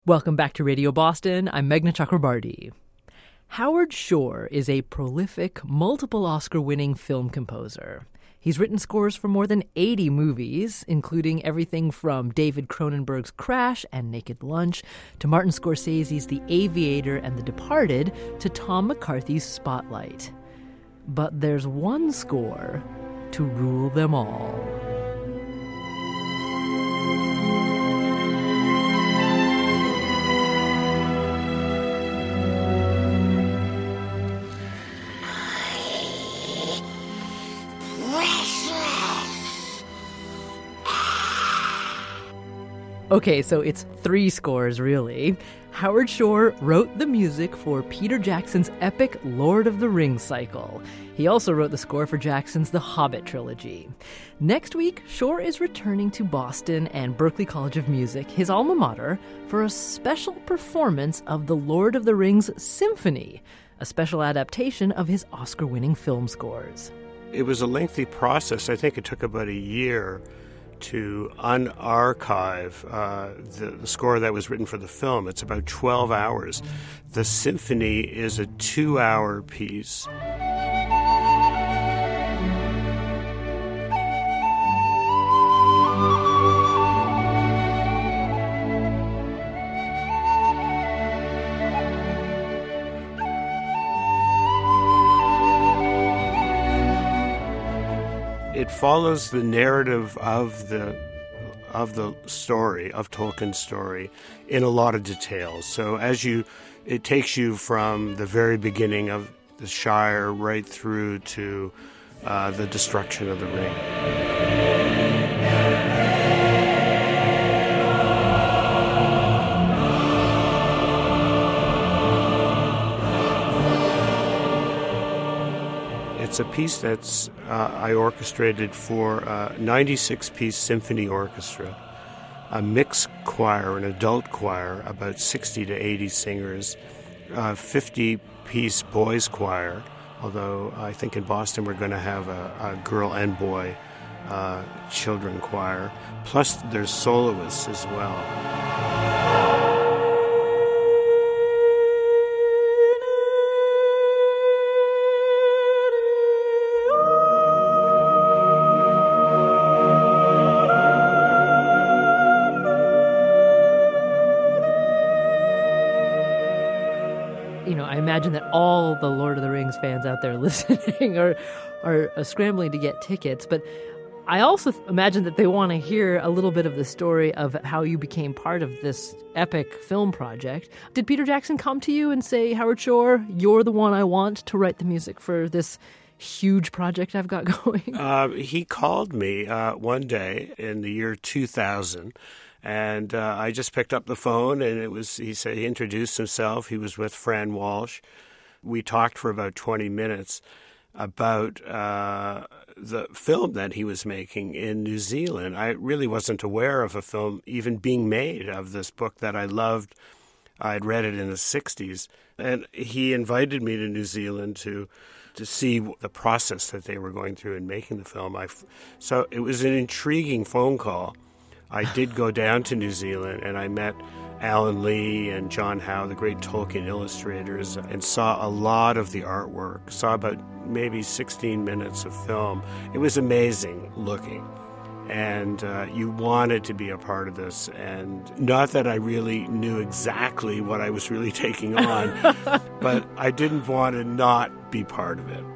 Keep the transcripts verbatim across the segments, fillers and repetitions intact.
Welcome back to Radio Boston. I'm Meghna Chakrabarti. Howard Shore is a prolific, multiple Oscar-winning film composer. He's written scores for more than eighty movies, including everything from David Cronenberg's Crash and Naked Lunch to Martin Scorsese's The Aviator and The Departed to Tom McCarthy's Spotlight. But there's one score to rule them all. Okay, so it's three scores, really. Howard Shore wrote the music for Peter Jackson's epic Lord of the Rings cycle. He also wrote the score for Jackson's The Hobbit trilogy. Next week, Shore is returning to Boston and Berklee College of Music, his alma mater, for a special performance of the Lord of the Rings Symphony, a special adaptation of his Oscar-winning film scores. It was a lengthy process. I think it took about a year to unarchive uh, the, the score that was written for the film. It's about twelve hours. The symphony is a two-hour piece. It follows the narrative of the of the story, of Tolkien's story, in a lot of details. So as you, it takes you from the very beginning of the Shire right through to uh, the destruction of the ring. It's a piece that's uh, I orchestrated for a ninety-six piece symphony orchestra, a mixed choir, an adult choir, about sixty to eighty singers, a fifty piece boys choir, although I think in Boston we're going to have a, a girl and boy uh, children choir, plus there's soloists as well. You know, I imagine that all the Lord of the Rings fans out there listening are, are are scrambling to get tickets. But I also imagine that they want to hear a little bit of the story of how you became part of this epic film project. Did Peter Jackson come to you and say, Howard Shore, you're the one I want to write the music for this huge project I've got going? Uh, he called me uh, one day in the year two thousand. And uh, I just picked up the phone, and it was, he said, he introduced himself. He was with Fran Walsh. We talked for about twenty minutes about uh, the film that he was making in New Zealand. I really wasn't aware of a film even being made of this book that I loved. I'd read it in the sixties. And he invited me to New Zealand to to see the process that they were going through in making the film. I, so it was an intriguing phone call. I did go down to New Zealand, and I met Alan Lee and John Howe, the great Tolkien illustrators, and saw a lot of the artwork, saw about maybe sixteen minutes of film. It was amazing looking, and uh, you wanted to be a part of this. And not that I really knew exactly what I was really taking on, but I didn't want to not be part of it.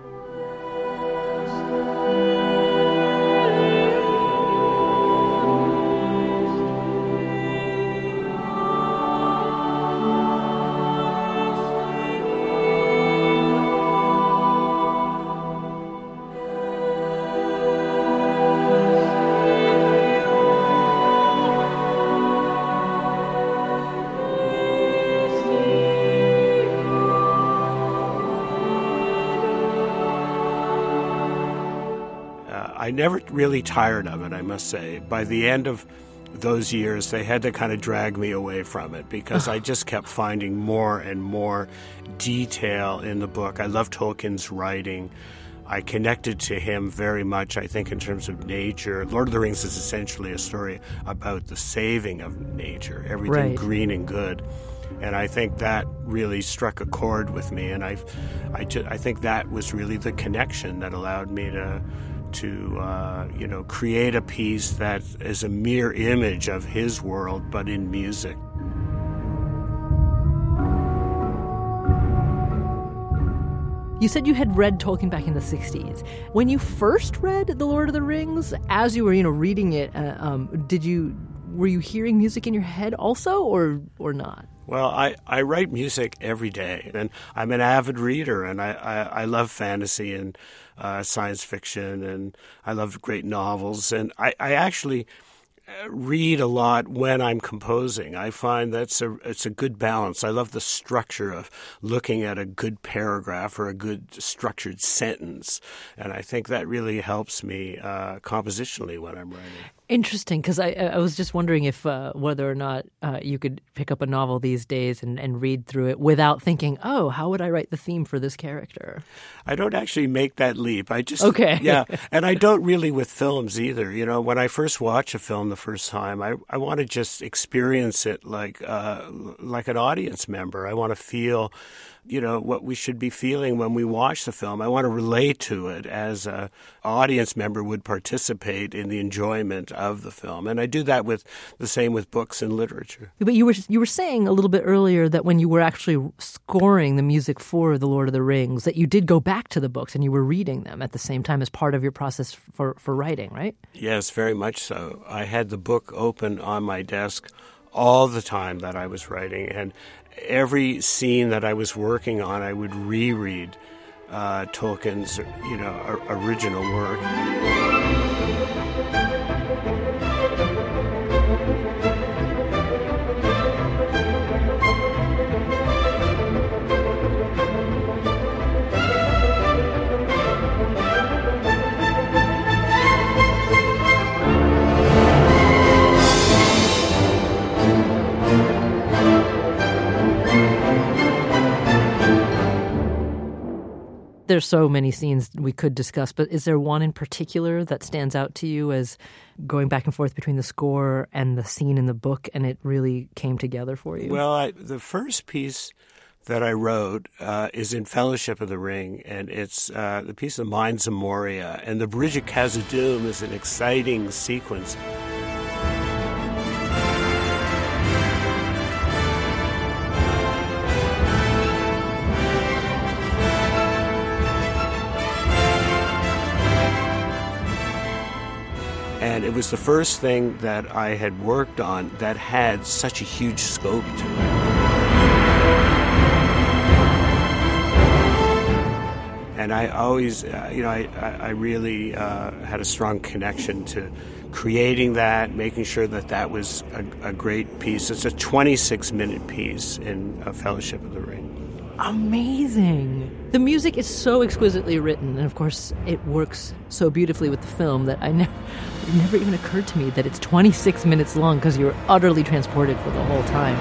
I never really tired of it, I must say. By the end of those years, they had to kind of drag me away from it because I just kept finding more and more detail in the book. I love Tolkien's writing. I connected to him very much, I think, in terms of nature. Lord of the Rings is essentially a story about the saving of nature, everything Right. green and good. And I think that really struck a chord with me, and I, I, ju- I think that was really the connection that allowed me to, to uh, you know, create a piece that is a mere image of his world, but in music. You said you had read Tolkien back in the sixties. When you first read The Lord of the Rings, as you were, you know, reading it, uh, um, did you were you hearing music in your head also, or or not? Well, I, I write music every day, and I'm an avid reader, and I, I, I love fantasy and uh, science fiction, and I love great novels, and I, I actually read a lot when I'm composing. I find that's a it's a good balance. I love the structure of looking at a good paragraph or a good structured sentence, and I think that really helps me uh, compositionally when I'm writing. Interesting, because I, I was just wondering if uh, whether or not uh, you could pick up a novel these days and, and read through it without thinking, oh, how would I write the theme for this character? I don't actually make that leap. I just Okay. yeah, and I don't really with films either. You know, when I first watch a film the first time, I, I want to just experience it like uh, like an audience member. I want to feel, you know, what we should be feeling when we watch the film. I want to relate to it as a audience member would participate in the enjoyment of the film. And I do that with the same with books and literature. But you were you were saying a little bit earlier that when you were actually scoring the music for The Lord of the Rings, that you did go back to the books and you were reading them at the same time as part of your process for, for writing, right? Yes, very much so. I had the book open on my desk all the time that I was writing, and every scene that I was working on, I would reread uh, Tolkien's, you know, original work. There's so many scenes we could discuss, but is there one in particular that stands out to you as going back and forth between the score and the scene in the book, and it really came together for you? Well, I, the first piece that I wrote uh, is in Fellowship of the Ring, and it's uh, the piece of Mines of Moria. And the Bridge of Khazad-dûm is an exciting sequence. And it was the first thing that I had worked on that had such a huge scope to it. And I always, uh, you know, I, I really uh, had a strong connection to creating that, making sure that that was a, a great piece. It's a twenty-six minute piece in A Fellowship of the Ring. Amazing. The music is so exquisitely written, and of course it works so beautifully with the film that I never, it never even occurred to me that it's twenty-six minutes long because you're utterly transported for the whole time.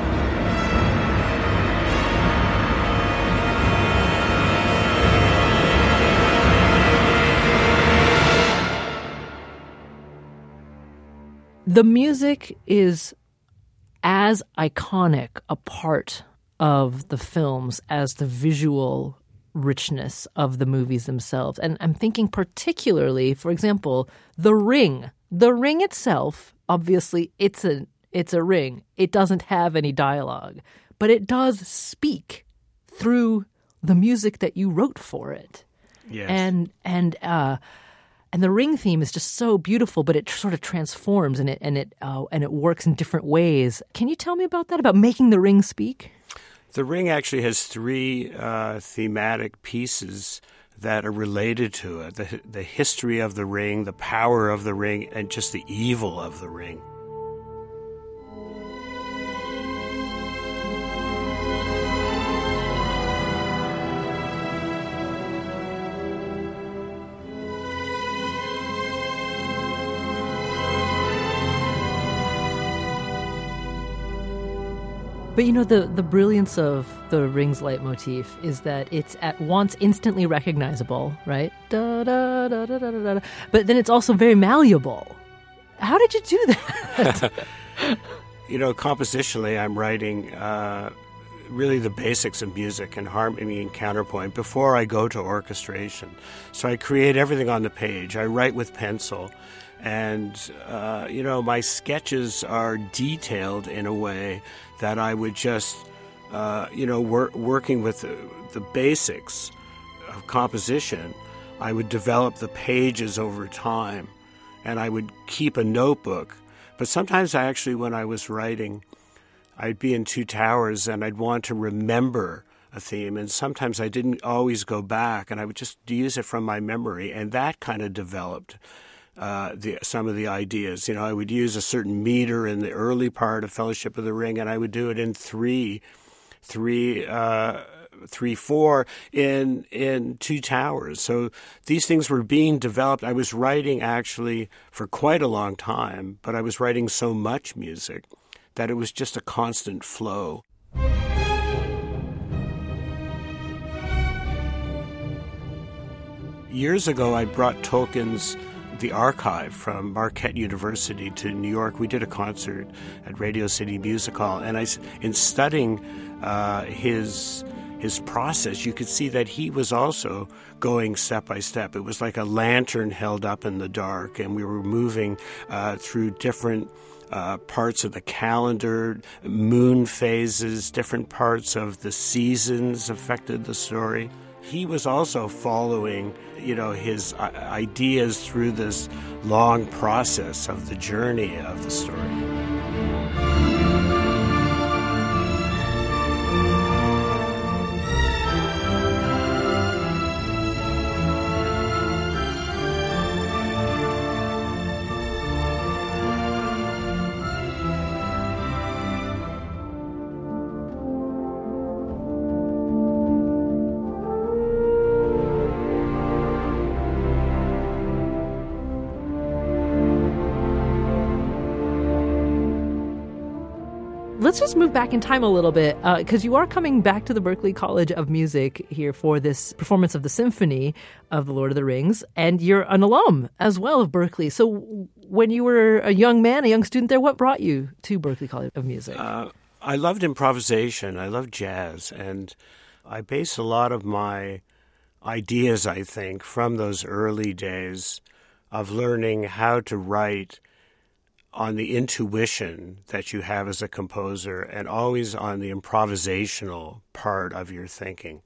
The music is as iconic a part of the films as the visual richness of the movies themselves. And I'm thinking particularly, for example, The Ring. The Ring itself, obviously, it's a it's a ring. It doesn't have any dialogue, but it does speak through the music that you wrote for it. Yes. And and uh, and the Ring theme is just so beautiful, but it sort of transforms and it and it uh, and it works in different ways. Can you tell me about that? About making the ring speak? The Ring actually has three uh, thematic pieces that are related to it. The, the history of the ring, the power of the ring, and just the evil of the ring. But you know, the, the brilliance of the Rings leitmotif is that it's at once instantly recognizable, right? Da, da, da, da, da, da, da. But then it's also very malleable. How did you do that? You know, compositionally, I'm writing uh, really the basics of music and harmony and counterpoint before I go to orchestration. So I create everything on the page. I write with pencil. And, uh, you know, my sketches are detailed in a way that I would just, uh, you know, wor- working with the, the basics of composition, I would develop the pages over time, and I would keep a notebook. But sometimes I actually, when I was writing, I'd be in Two Towers and I'd want to remember a theme, and sometimes I didn't always go back, and I would just use it from my memory, and that kind of developed Uh, the, some of the ideas. You know, I would use a certain meter in the early part of Fellowship of the Ring, and I would do it in three, three, uh, three, four in in Two Towers. So these things were being developed. I was writing actually for quite a long time, but I was writing so much music that it was just a constant flow. Years ago, I brought Tolkien's The Archive from Marquette University to New York. We did a concert at Radio City Music Hall, and I, in studying uh, his his process, you could see that he was also going step by step. It was like a lantern held up in the dark, and we were moving uh, through different uh, parts of the calendar, moon phases, different parts of the seasons affected the story. He was also following, you know, his ideas through this long process of the journey of the story. Let's just move back in time a little bit, because uh, you are coming back to the Berklee College of Music here for this performance of the Symphony of The Lord of the Rings, and you're an alum as well of Berklee. So when you were a young man, a young student there, what brought you to Berklee College of Music? Uh, I loved improvisation. I loved jazz, and I base a lot of my ideas, I think, from those early days of learning how to write on the intuition that you have as a composer, and always on the improvisational part of your thinking.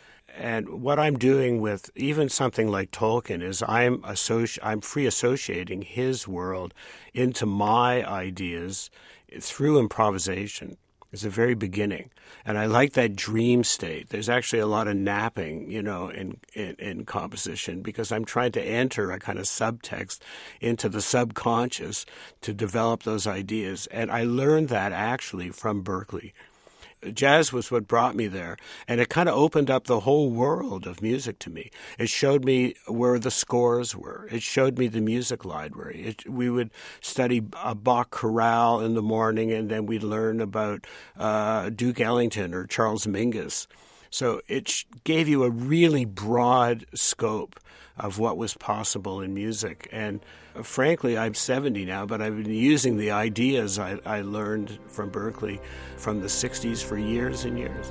And what I'm doing with even something like Tolkien is I'm associ- I'm free associating his world into my ideas through improvisation. It's the very beginning. And I like that dream state. There's actually a lot of napping, you know, in, in, in composition, because I'm trying to enter a kind of subtext into the subconscious to develop those ideas. And I learned that actually from Berklee. Jazz was what brought me there, and it kind of opened up the whole world of music to me. It showed me where the scores were. It showed me the music library. It, we would study a Bach chorale in the morning, and then we'd learn about uh, Duke Ellington or Charles Mingus. So it sh- gave you a really broad scope of what was possible in music. And uh, frankly, I'm seventy now, but I've been using the ideas I, I learned from Berklee from the sixties for years and years.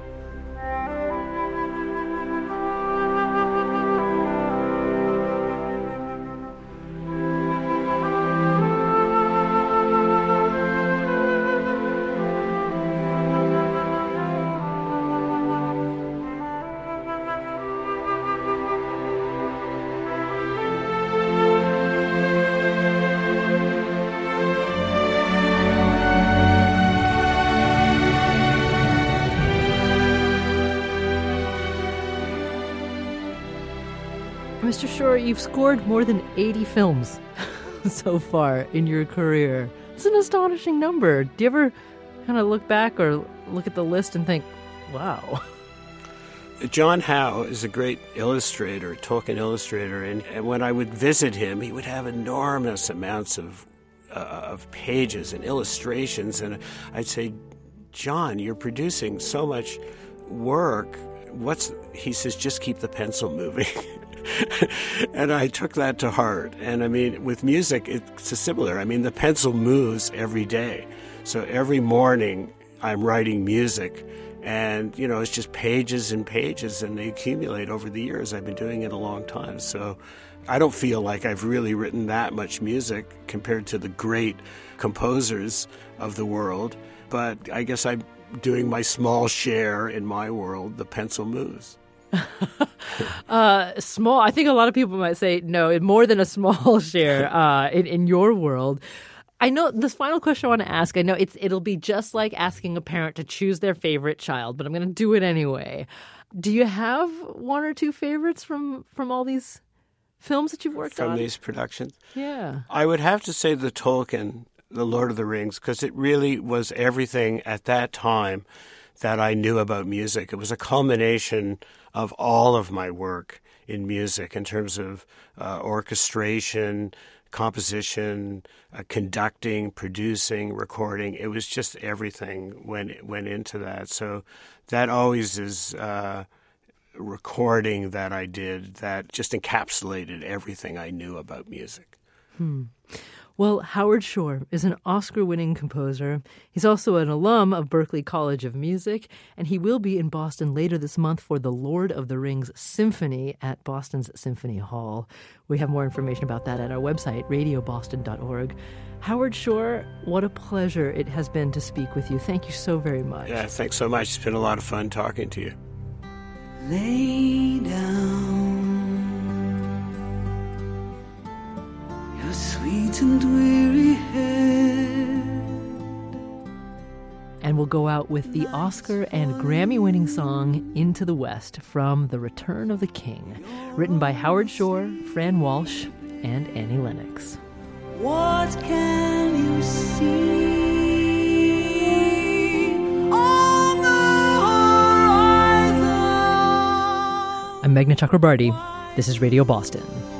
Mister Shore, you've scored more than eighty films so far in your career. It's an astonishing number. Do you ever kind of look back or look at the list and think, wow? John Howe is a great illustrator, Tolkien illustrator, and, and when I would visit him, he would have enormous amounts of uh, of pages and illustrations, and I'd say, John, you're producing so much work. What's, he says, just keep the pencil moving. And I took that to heart. And I mean, with music, it's similar. I mean, the pencil moves every day. So every morning I'm writing music, and, you know, it's just pages and pages, and they accumulate over the years. I've been doing it a long time. So I don't feel like I've really written that much music compared to the great composers of the world. But I guess I'm doing my small share in my world. The pencil moves. uh, small. I think a lot of people might say, no, more than a small share uh, in, in your world. I know this final question I want to ask, I know it's it'll be just like asking a parent to choose their favorite child, but I'm going to do it anyway. Do you have one or two favorites from, from all these films that you've worked from on? From these productions? Yeah. I would have to say the Tolkien, The Lord of the Rings, because it really was everything at that time that I knew about music. It was a culmination of all of my work in music in terms of uh, orchestration, composition, uh, conducting, producing, recording. It was just everything went went into that. So that always is uh, recording that I did that just encapsulated everything I knew about music. Hmm. Well, Howard Shore is an Oscar-winning composer. He's also an alum of Berklee College of Music, and he will be in Boston later this month for the Lord of the Rings Symphony at Boston's Symphony Hall. We have more information about that at our website, radio boston dot org. Howard Shore, what a pleasure it has been to speak with you. Thank you so very much. Yeah, thanks so much. It's been a lot of fun talking to you. Lay down your sweet and weary head. And we'll go out with the Oscar and Grammy-winning song Into the West from The Return of the King, written by Howard Shore, Fran Walsh, and Annie Lennox. What can you see on the horizon? I'm Meghna Chakrabarty. This is Radio Boston.